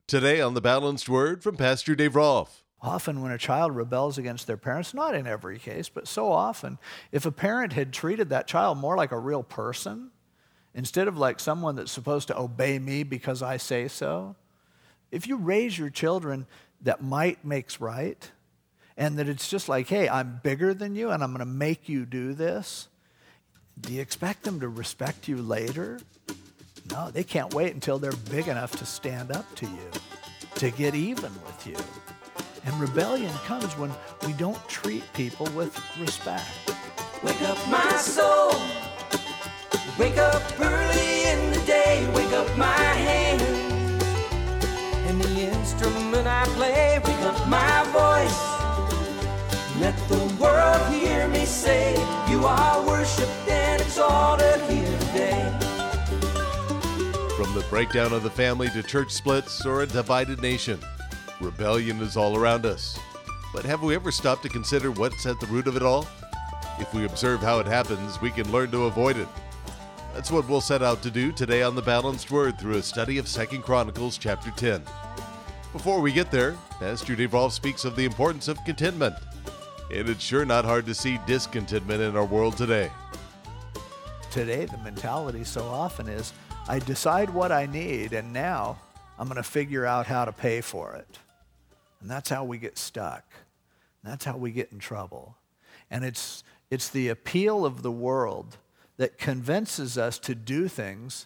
Today on The Balanced Word from Pastor Dave Rolfe. Often when a child rebels against their parents, not in every case, but so often, if a parent had treated that child more like a real person, instead of like someone that's supposed to obey me because I say so, if you raise your children that might makes right, and that it's just like, hey, I'm bigger than you and I'm going to make you do this, do you expect them to respect you later? No, they can't wait until they're big enough to stand up to you, to get even with you. And rebellion comes when we don't treat people with respect. Wake up my soul, wake up early in the day, wake up my hand, and the instrument I play, wake up my voice, let the world hear me say, you are worshipped and exalted here today. From the breakdown of the family to church splits or a divided nation, rebellion is all around us. But have we ever stopped to consider what's at the root of it all? If we observe how it happens, we can learn to avoid it. That's what we'll set out to do today on The Balanced Word through a study of 2 Chronicles chapter 10. Before we get there, Pastor Dave Rolfe speaks of the importance of contentment. And it's sure not hard to see discontentment in our world today. Today, the mentality so often is, I decide what I need, and now I'm going to figure out how to pay for it. And that's how we get stuck. That's how we get in trouble. And it's the appeal of the world that convinces us to do things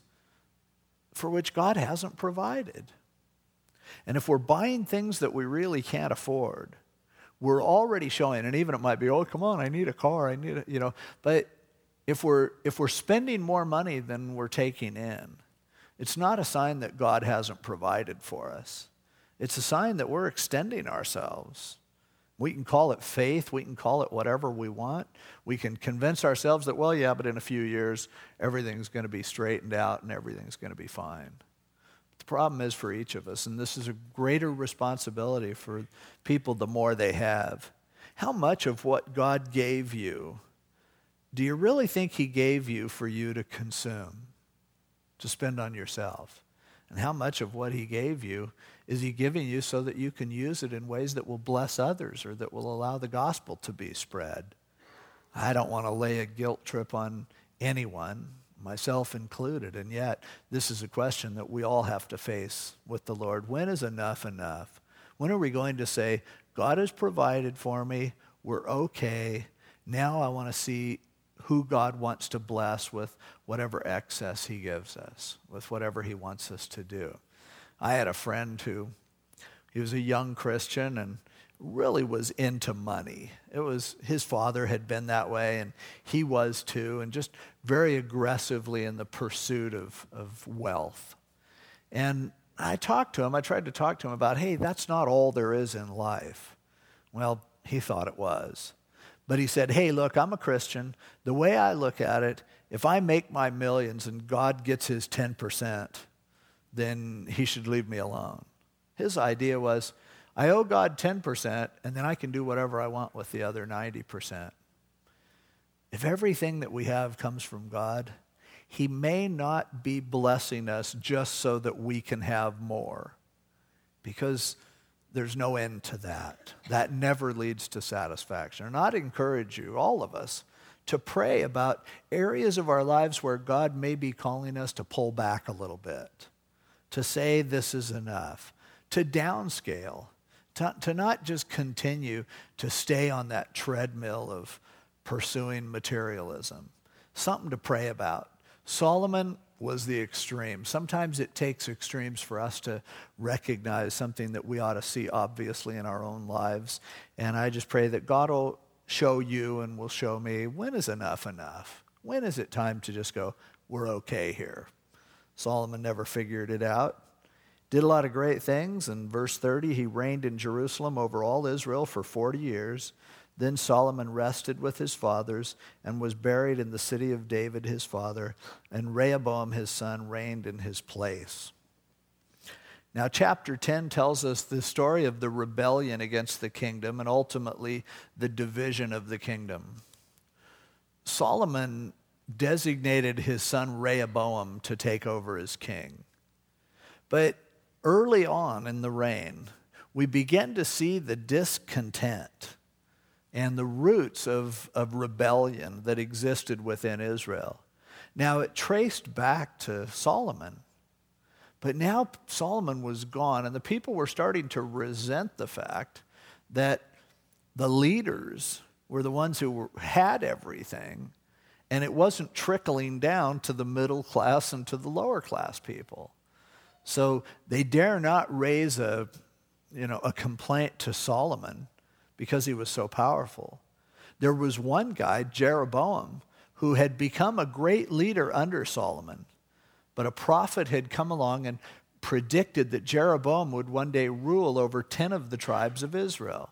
for which God hasn't provided. And if we're buying things that we really can't afford, we're already showing, and even it might be, oh, come on, I need a car, I need a, but if we're spending more money than we're taking in, it's not a sign that God hasn't provided for us. It's a sign that we're extending ourselves. We can call it faith, we can call it whatever we want. We can convince ourselves that, well, yeah, but in a few years, everything's going to be straightened out and everything's going to be fine. The problem is for each of us, and this is a greater responsibility for people the more they have. How much of what God gave you do you really think he gave you for you to consume, to spend on yourself? And how much of what he gave you is he giving you so that you can use it in ways that will bless others or that will allow the gospel to be spread? I don't want to lay a guilt trip on anyone, myself included, and yet this is a question that we all have to face with the Lord. When is enough enough? When are we going to say, God has provided for me, we're okay, now I want to see who God wants to bless with whatever excess he gives us, with whatever he wants us to do. I had a friend he was a young Christian and really was into money. It was, his father had been that way and he was too, and just very aggressively in the pursuit of wealth. And I tried to talk to him about, hey, that's not all there is in life. Well, he thought it was. But he said, hey, look, I'm a Christian. The way I look at it, if I make my millions and God gets his 10%, then he should leave me alone. His idea was, I owe God 10%, and then I can do whatever I want with the other 90%. If everything that we have comes from God, he may not be blessing us just so that we can have more, because there's no end to that. That never leads to satisfaction. And I'd encourage you, all of us, to pray about areas of our lives where God may be calling us to pull back a little bit, to say this is enough, to downscale, to not just continue to stay on that treadmill of pursuing materialism. Something to pray about. Solomon was the extreme. Sometimes it takes extremes for us to recognize something that we ought to see obviously in our own lives. And I just pray that God will show you and will show me, when is enough enough? When is it time to just go, we're okay here? Solomon never figured it out. Did a lot of great things. In verse 30, he reigned in Jerusalem over all Israel for 40 years. Then Solomon rested with his fathers and was buried in the city of David his father, and Rehoboam his son reigned in his place. Now chapter 10 tells us the story of the rebellion against the kingdom and ultimately the division of the kingdom. Solomon designated his son Rehoboam to take over as king. But early on in the reign, we begin to see the discontent and the roots of rebellion that existed within Israel. Now, it traced back to Solomon. But now Solomon was gone, and the people were starting to resent the fact that the leaders were the ones who had everything, and it wasn't trickling down to the middle class and to the lower class people. So they dare not raise a complaint to Solomon because he was so powerful. There was one guy, Jeroboam, who had become a great leader under Solomon. But a prophet had come along and predicted that Jeroboam would one day rule over 10 of the tribes of Israel.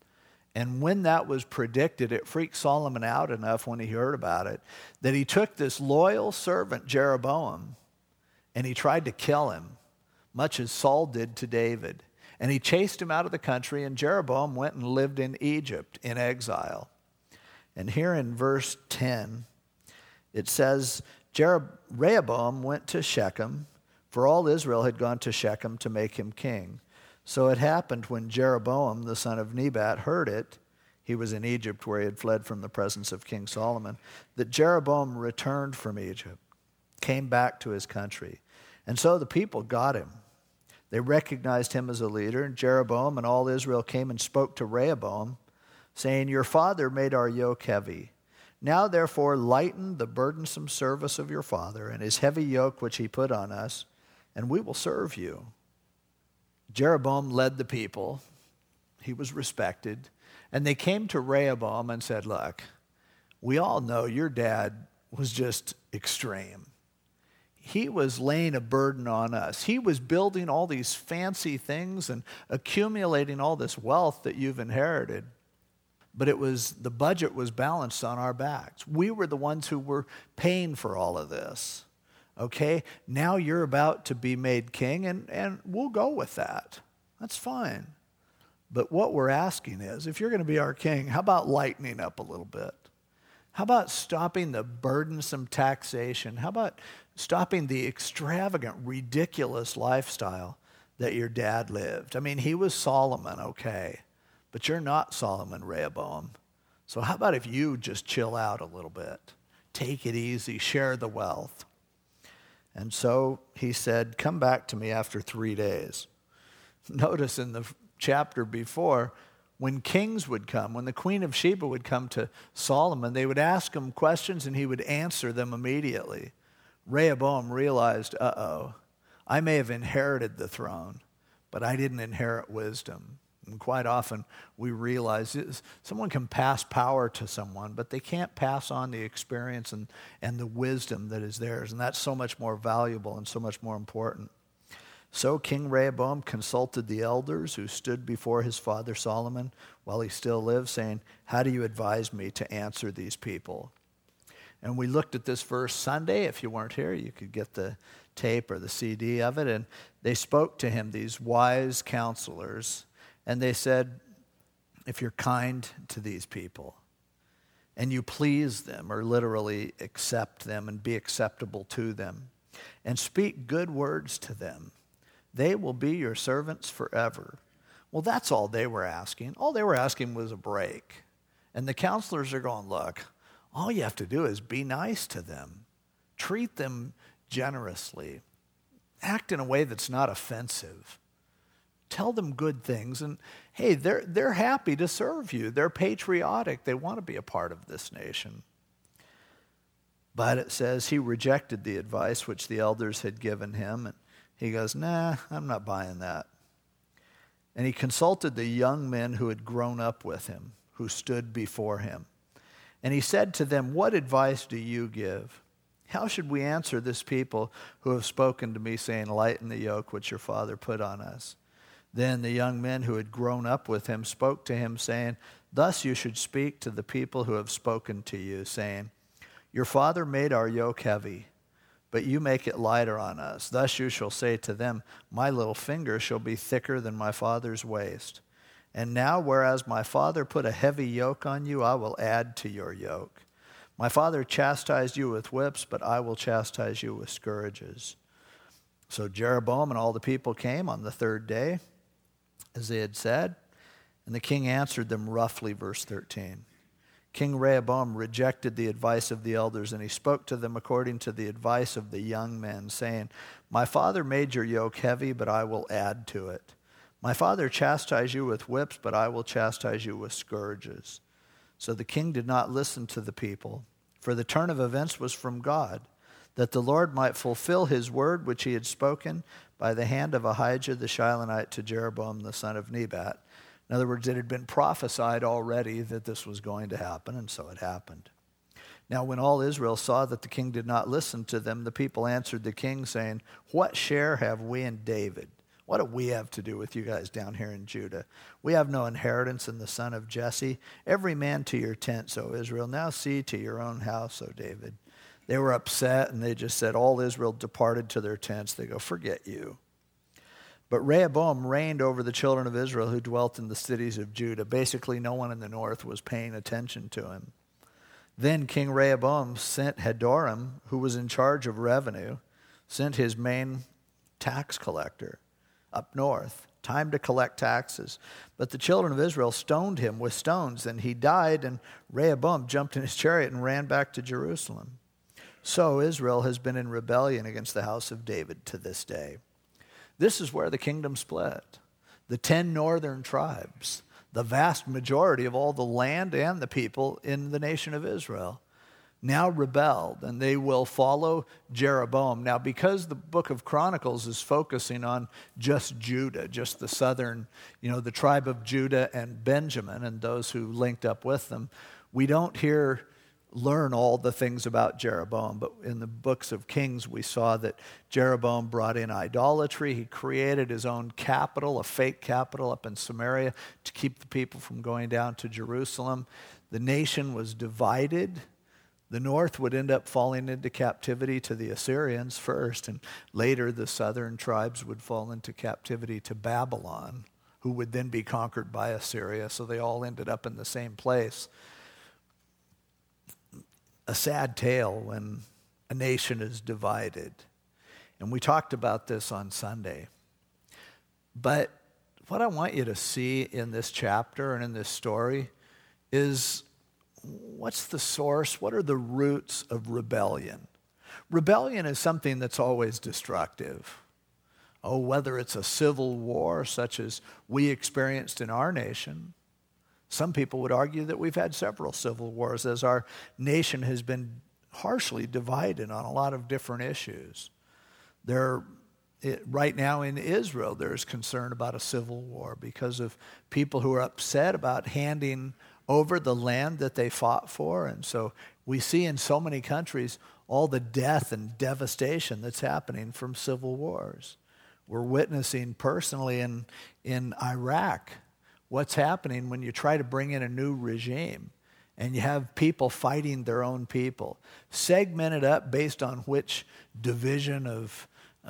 And when that was predicted, it freaked Solomon out enough when he heard about it that he took this loyal servant, Jeroboam, and he tried to kill him, much as Saul did to David. And he chased him out of the country, and Jeroboam went and lived in Egypt in exile. And here in verse 10, it says, Rehoboam went to Shechem, for all Israel had gone to Shechem to make him king. So it happened when Jeroboam, the son of Nebat, heard it, he was in Egypt where he had fled from the presence of King Solomon, that Jeroboam returned from Egypt, came back to his country. And so the people got him. They recognized him as a leader, and Jeroboam and all Israel came and spoke to Rehoboam, saying, Your father made our yoke heavy. Now, therefore, lighten the burdensome service of your father and his heavy yoke which he put on us, and we will serve you. Jeroboam led the people. He was respected. And they came to Rehoboam and said, Look, we all know your dad was just extreme. He was laying a burden on us. He was building all these fancy things and accumulating all this wealth that you've inherited. But the budget was balanced on our backs. We were the ones who were paying for all of this. Okay, now you're about to be made king, and we'll go with that. That's fine. But what we're asking is, if you're going to be our king, how about lightening up a little bit? How about stopping the burdensome taxation? How about stopping the extravagant, ridiculous lifestyle that your dad lived? I mean, he was Solomon, okay. But you're not Solomon, Rehoboam. So how about if you just chill out a little bit? Take it easy, share the wealth. And so he said, Come back to me after 3 days. Notice in the chapter before, when kings would come, when the Queen of Sheba would come to Solomon, they would ask him questions and he would answer them immediately. Rehoboam realized, I may have inherited the throne, but I didn't inherit wisdom. And quite often we realize someone can pass power to someone, but they can't pass on the experience and the wisdom that is theirs. And that's so much more valuable and so much more important. So King Rehoboam consulted the elders who stood before his father Solomon while he still lived, saying, How do you advise me to answer these people? And we looked at this verse Sunday. If you weren't here, you could get the tape or the CD of it. And they spoke to him, these wise counselors. And they said, if you're kind to these people and you please them, or literally accept them and be acceptable to them, and speak good words to them, they will be your servants forever. Well, that's all they were asking. All they were asking was a break. And the counselors are going, look, all you have to do is be nice to them. Treat them generously. Act in a way that's not offensive. Tell them good things, and hey, they're happy to serve you. They're patriotic. They want to be a part of this nation. But it says he rejected the advice which the elders had given him, and he goes, Nah, I'm not buying that. And he consulted the young men who had grown up with him, who stood before him. And he said to them, What advice do you give? How should we answer this people who have spoken to me, saying, Lighten the yoke which your father put on us? Then the young men who had grown up with him spoke to him, saying, Thus you should speak to the people who have spoken to you, saying, Your father made our yoke heavy, but you make it lighter on us. Thus you shall say to them, My little finger shall be thicker than my father's waist. And now, whereas my father put a heavy yoke on you, I will add to your yoke. My father chastised you with whips, but I will chastise you with scourges. So Jeroboam and all the people came on the third day, as they had said, and the king answered them roughly, verse 13. King Rehoboam rejected the advice of the elders, and he spoke to them according to the advice of the young men, saying, My father made your yoke heavy, but I will add to it. My father chastised you with whips, but I will chastise you with scourges. So the king did not listen to the people, for the turn of events was from God, that the Lord might fulfill his word which he had spoken by the hand of Ahijah the Shilonite to Jeroboam the son of Nebat. In other words, it had been prophesied already that this was going to happen, and so it happened. Now when all Israel saw that the king did not listen to them, the people answered the king, saying, What share have we in David? What do we have to do with you guys down here in Judah? We have no inheritance in the son of Jesse. Every man to your tents, O Israel. Now see to your own house, O David. They were upset, and they just said, all Israel departed to their tents. They go, forget you. But Rehoboam reigned over the children of Israel who dwelt in the cities of Judah. Basically, no one in the north was paying attention to him. Then King Rehoboam sent Hadoram, who was in charge of revenue, sent his main tax collector up north, time to collect taxes. But the children of Israel stoned him with stones, and he died, and Rehoboam jumped in his chariot and ran back to Jerusalem. So Israel has been in rebellion against the house of David to this day. This is where the kingdom split. The 10 northern tribes, the vast majority of all the land and the people in the nation of Israel, now rebelled, and they will follow Jeroboam. Now, because the book of Chronicles is focusing on just Judah, just the southern, the tribe of Judah and Benjamin and those who linked up with them, we don't learn all the things about Jeroboam. But in the books of Kings, we saw that Jeroboam brought in idolatry. He created his own capital, a fake capital up in Samaria, to keep the people from going down to Jerusalem. The nation was divided. The north would end up falling into captivity to the Assyrians first, and later the southern tribes would fall into captivity to Babylon, who would then be conquered by Assyria. So they all ended up in the same place. A sad tale when a nation is divided. And we talked about this on Sunday. But what I want you to see in this chapter and in this story is, what's the source? What are the roots of rebellion? Rebellion is something that's always destructive. Whether it's a civil war such as we experienced in our nation. Some people would argue that we've had several civil wars as our nation has been harshly divided on a lot of different issues. Right now in Israel, there's concern about a civil war because of people who are upset about handing over the land that they fought for. And so we see in so many countries all the death and devastation that's happening from civil wars. We're witnessing personally in Iraq what's happening when you try to bring in a new regime and you have people fighting their own people, segmented up based on which division of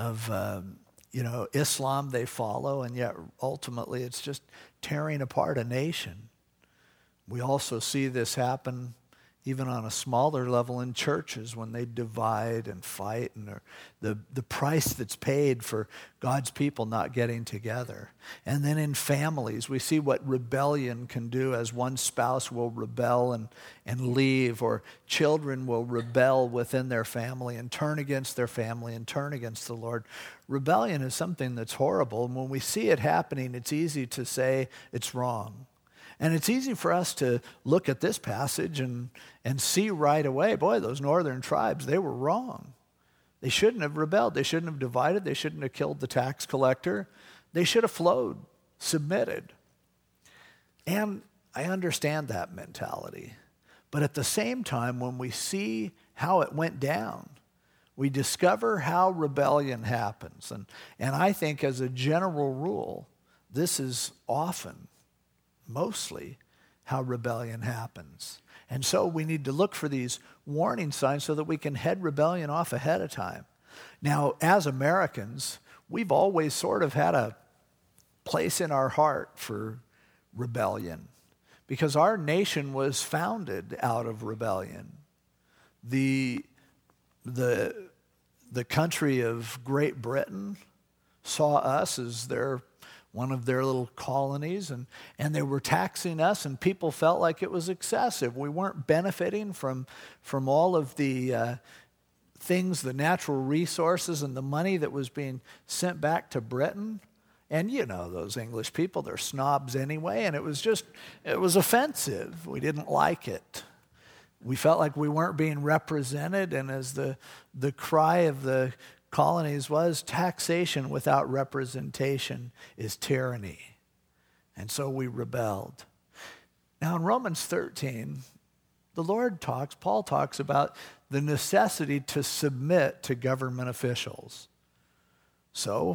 Islam they follow, and yet ultimately it's just tearing apart a nation. We also see this happen even on a smaller level in churches when they divide and fight, and the price that's paid for God's people not getting together. And then in families, we see what rebellion can do as one spouse will rebel and leave, or children will rebel within their family and turn against their family and turn against the Lord. Rebellion is something that's horrible, and when we see it happening, it's easy to say it's wrong. And it's easy for us to look at this passage and see right away, boy, those northern tribes, they were wrong. They shouldn't have rebelled. They shouldn't have divided. They shouldn't have killed the tax collector. They should have flowed, submitted. And I understand that mentality. But at the same time, when we see how it went down, we discover how rebellion happens. And I think as a general rule, this is often, mostly, how rebellion happens. And so we need to look for these warning signs so that we can head rebellion off ahead of time. Now, as Americans, we've always sort of had a place in our heart for rebellion because our nation was founded out of rebellion. The the country of Great Britain saw us as one of their little colonies, and they were taxing us, and people felt like it was excessive. We weren't benefiting from all of the things, the natural resources and the money that was being sent back to Britain. And you know those English people, they're snobs anyway, and it was offensive. We didn't like it. We felt like we weren't being represented, and as the cry of the colonies was, taxation without representation is tyranny. And so we rebelled. Now in Romans 13, Paul talks about the necessity to submit to government officials. So,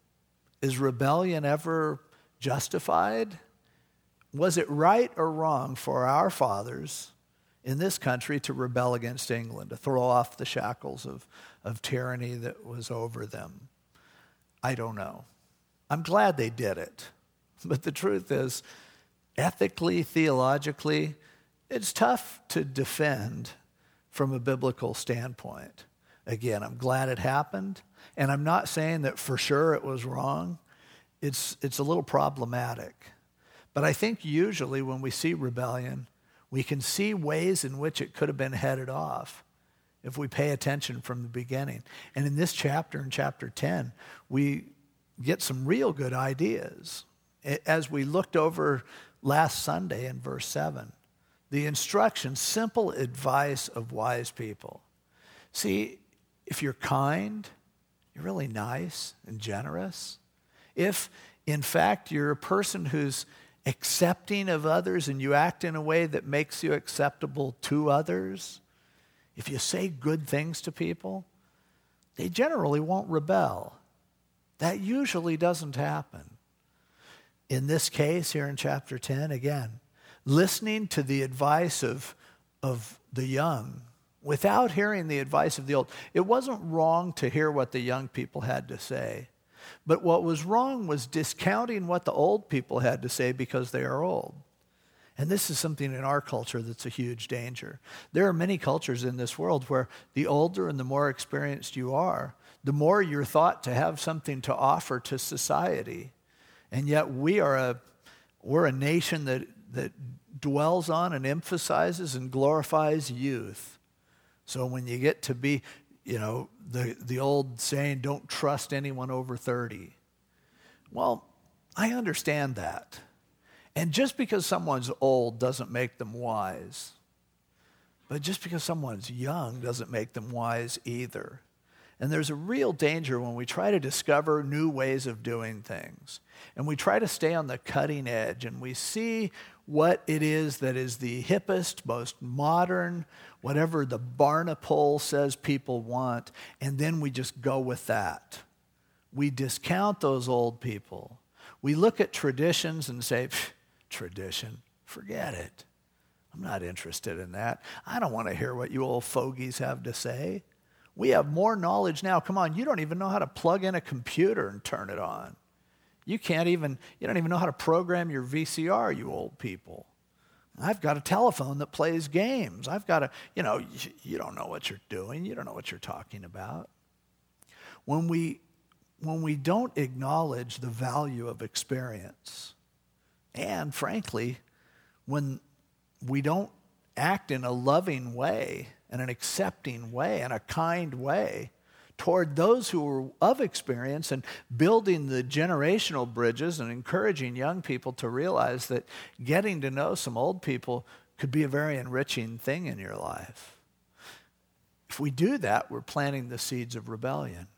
is rebellion ever justified? Was it right or wrong for our fathers in this country to rebel against England, to throw off the shackles of tyranny that was over them? I don't know. I'm glad they did it. But the truth is, ethically, theologically, it's tough to defend from a biblical standpoint. Again, I'm glad it happened, and I'm not saying that for sure it was wrong. It's a little problematic. But I think usually when we see rebellion, we can see ways in which it could have been headed off if we pay attention from the beginning. And in this chapter, in chapter 10, we get some real good ideas. As we looked over last Sunday in verse 7, the instructions, simple advice of wise people. See, if you're kind, you're really nice and generous. If, in fact, you're a person who's accepting of others and you act in a way that makes you acceptable to others, if you say good things to people, they generally won't rebel. That usually doesn't happen. In this case, here in chapter 10, again, listening to the advice of the young without hearing the advice of the old. It wasn't wrong to hear what the young people had to say. But what was wrong was discounting what the old people had to say because they are old. And this is something in our culture that's a huge danger. There are many cultures in this world where the older and the more experienced you are, the more you're thought to have something to offer to society. And yet we're a nation that dwells on and emphasizes and glorifies youth. So when you get to be, the old saying, don't trust anyone over 30. Well, I understand that. And just because someone's old doesn't make them wise. But just because someone's young doesn't make them wise either. And there's a real danger when we try to discover new ways of doing things. And we try to stay on the cutting edge. And we see what it is that is the hippest, most modern, whatever the Barna poll says people want. And then we just go with that. We discount those old people. We look at traditions and say, tradition, forget it. I'm not interested in that. I don't want to hear what you old fogies have to say. We have more knowledge now. Come on, you don't even know how to plug in a computer and turn it on. You don't even know how to program your VCR, you old people. I've got a telephone that plays games. I've got you don't know what you're doing. You don't know what you're talking about. When we don't acknowledge the value of experience, and frankly, when we don't act in a loving way, and an accepting way, and a kind way toward those who are of experience, and building the generational bridges and encouraging young people to realize that getting to know some old people could be a very enriching thing in your life. If we do that, we're planting the seeds of rebellion.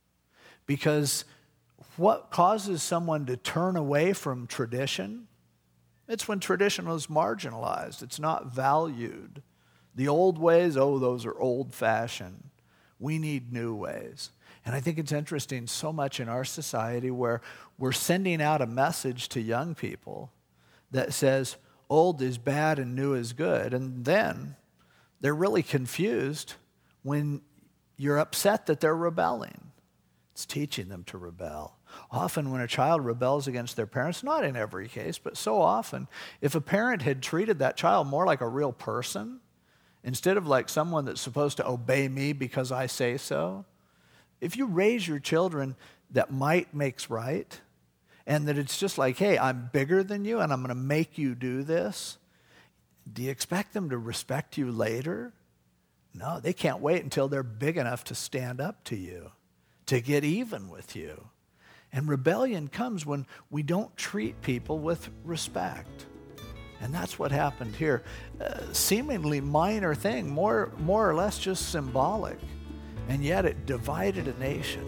Because what causes someone to turn away from tradition? It's when tradition is marginalized. It's not valued. The old ways, those are old-fashioned. We need new ways. And I think it's interesting so much in our society where we're sending out a message to young people that says old is bad and new is good. And then they're really confused when you're upset that they're rebelling. It's teaching them to rebel. Often when a child rebels against their parents, not in every case, but so often, if a parent had treated that child more like a real person, instead of like someone that's supposed to obey me because I say so, If you raise your children that might makes right, and that it's just like, hey, I'm bigger than you and I'm going to make you do this, do you expect them to respect you later? No, they can't wait until they're big enough to stand up to you, to get even with you. And rebellion comes when we don't treat people with respect. And that's what happened here. Seemingly minor thing, more or less just symbolic. And yet it divided a nation.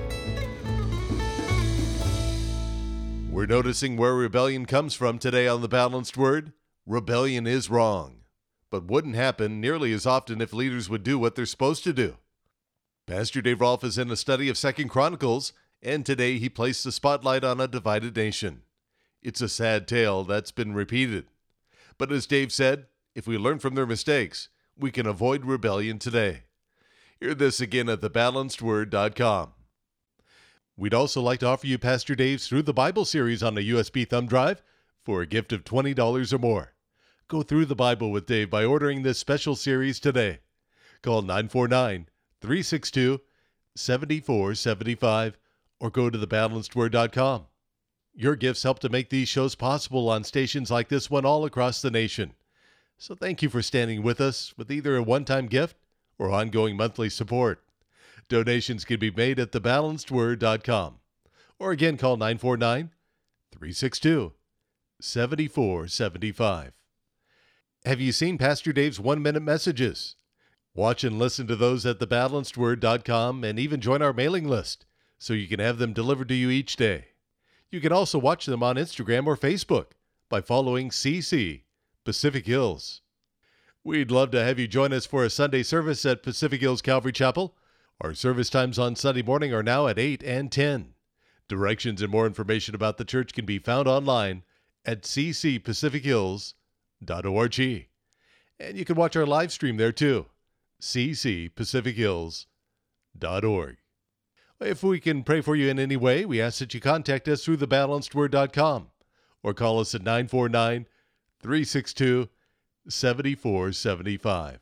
We're noticing where rebellion comes from today on The Balanced Word. Rebellion is wrong, but wouldn't happen nearly as often if leaders would do what they're supposed to do. Pastor Dave Rolfe is in a study of 2 Chronicles, and today he placed the spotlight on a divided nation. It's a sad tale that's been repeated. But as Dave said, if we learn from their mistakes, we can avoid rebellion today. Hear this again at thebalancedword.com. We'd also like to offer you Pastor Dave's Through the Bible series on a USB thumb drive for a gift of $20 or more. Go through the Bible with Dave by ordering this special series today. Call 949-362-7475 or go to thebalancedword.com. Your gifts help to make these shows possible on stations like this one all across the nation. So thank you for standing with us with either a one-time gift or ongoing monthly support. Donations can be made at thebalancedword.com. Or again, call 949-362-7475. Have you seen Pastor Dave's 1-minute messages? Watch and listen to those at thebalancedword.com and even join our mailing list so you can have them delivered to you each day. You can also watch them on Instagram or Facebook by following CC Pacific Hills. We'd love to have you join us for a Sunday service at Pacific Hills Calvary Chapel. Our service times on Sunday morning are now at 8 and 10. Directions and more information about the church can be found online at ccpacifichills.org. And you can watch our live stream there too, ccpacifichills.org. If we can pray for you in any way, we ask that you contact us through thebalancedword.com or call us at 949-362-7475.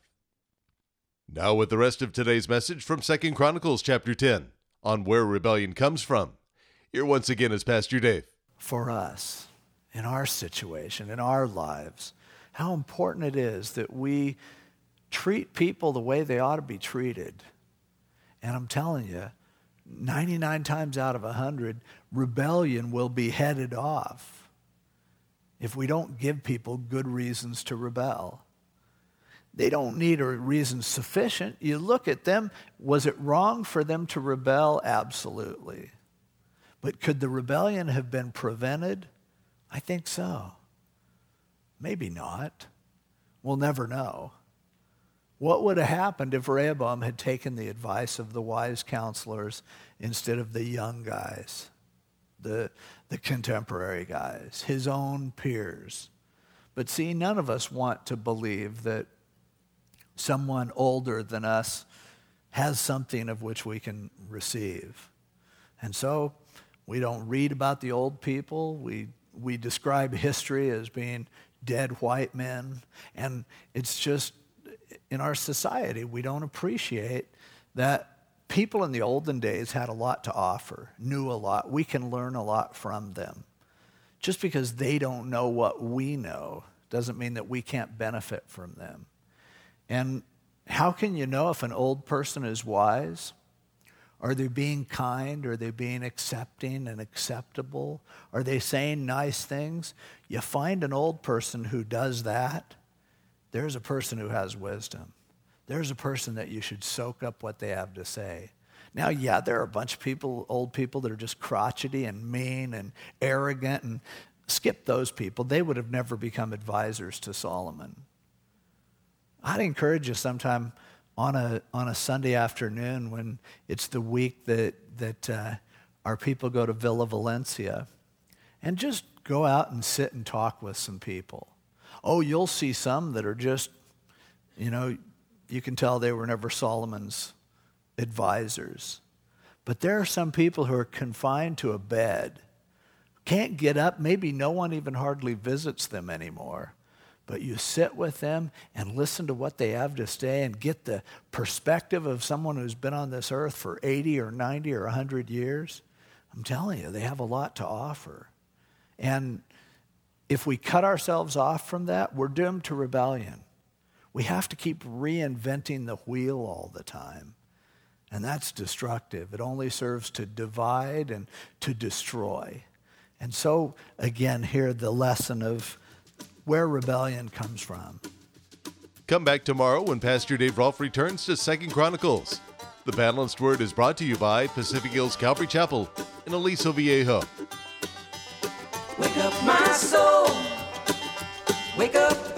Now with the rest of today's message from 2 Chronicles chapter 10 on where rebellion comes from. Here once again is Pastor Dave. For us, in our situation, in our lives, how important it is that we treat people the way they ought to be treated. And I'm telling you, 99 times out of 100, rebellion will be headed off if we don't give people good reasons to rebel. They don't need a reason sufficient. You look at them, was it wrong for them to rebel? Absolutely. But could the rebellion have been prevented? I think so. Maybe not. We'll never know. What would have happened if Rehoboam had taken the advice of the wise counselors instead of the young guys, the contemporary guys, his own peers? But see, none of us want to believe that someone older than us has something of which we can receive. And so we don't read about the old people. We describe history as being dead white men. And it's just, in our society, we don't appreciate that people in the olden days had a lot to offer, knew a lot. We can learn a lot from them. Just because they don't know what we know doesn't mean that we can't benefit from them. And how can you know if an old person is wise? Are they being kind? Are they being accepting and acceptable? Are they saying nice things? You find an old person who does that, there's a person who has wisdom. There's a person that you should soak up what they have to say. Now, yeah, there are a bunch of people, old people, that are just crotchety and mean and arrogant, and skip those people. They would have never become advisors to Solomon. I'd encourage you sometime on a Sunday afternoon when it's the week that our people go to Villa Valencia, and just go out and sit and talk with some people. Oh, you'll see some that are just, you can tell they were never Solomon's advisors. But there are some people who are confined to a bed, can't get up, maybe no one even hardly visits them anymore. but you sit with them and listen to what they have to say and get the perspective of someone who's been on this earth for 80 or 90 or 100 years, I'm telling you, they have a lot to offer. And if we cut ourselves off from that, we're doomed to rebellion. We have to keep reinventing the wheel all the time. And that's destructive. It only serves to divide and to destroy. And so, again, here the lesson of where rebellion comes from. Come back tomorrow when Pastor Dave Rolfe returns to 2 Chronicles. The Balanced Word is brought to you by Pacific Hills Calvary Chapel in Aliso Viejo. Wake up my soul, wake up